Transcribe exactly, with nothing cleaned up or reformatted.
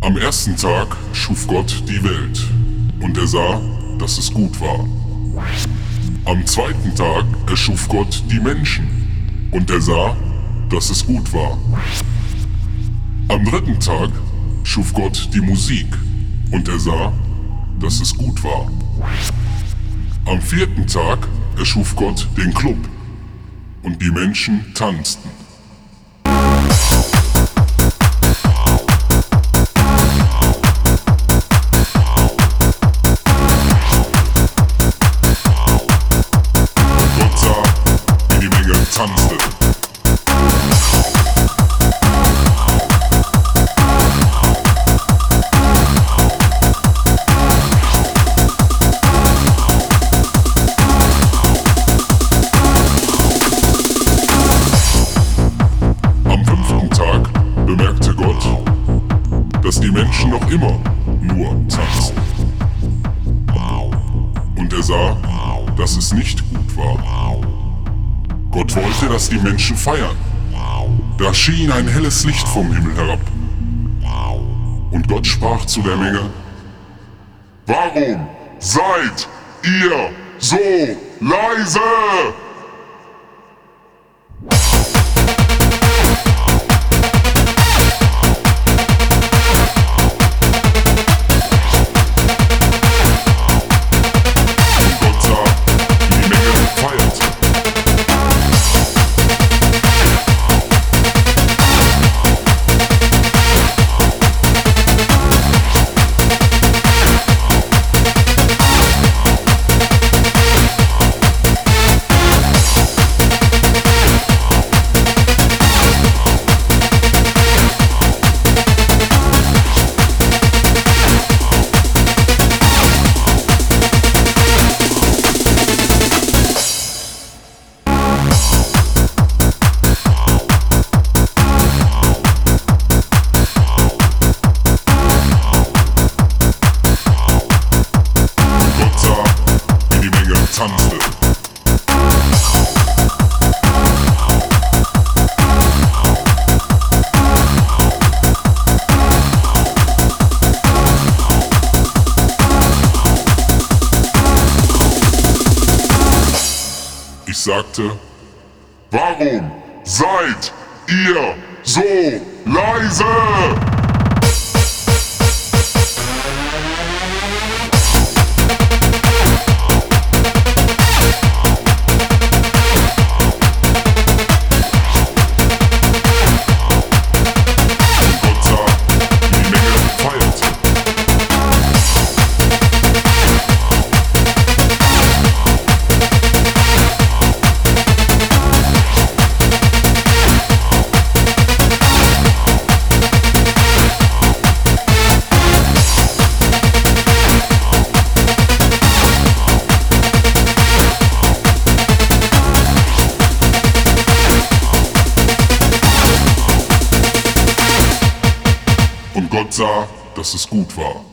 Am ersten Tag schuf Gott die Welt, und er sah, dass es gut war. Am zweiten Tag erschuf Gott die Menschen, und er sah, dass es gut war. Am dritten Tag schuf Gott die Musik, und er sah, dass es gut war. Am vierten Tag erschuf Gott den Club, und die Menschen tanzten. Gott sah, wie die Menge tanzte. Bemerkte Gott, dass die Menschen noch immer nur tanzen. Und er sah, dass es nicht gut war. Gott wollte, dass die Menschen feiern. Da schien ein helles Licht vom Himmel herab. Und Gott sprach zu der Menge: Warum seid ihr so leise? Tanzte. Ich sagte: Warum seid ihr so leise? Und Gott sah, dass es gut war.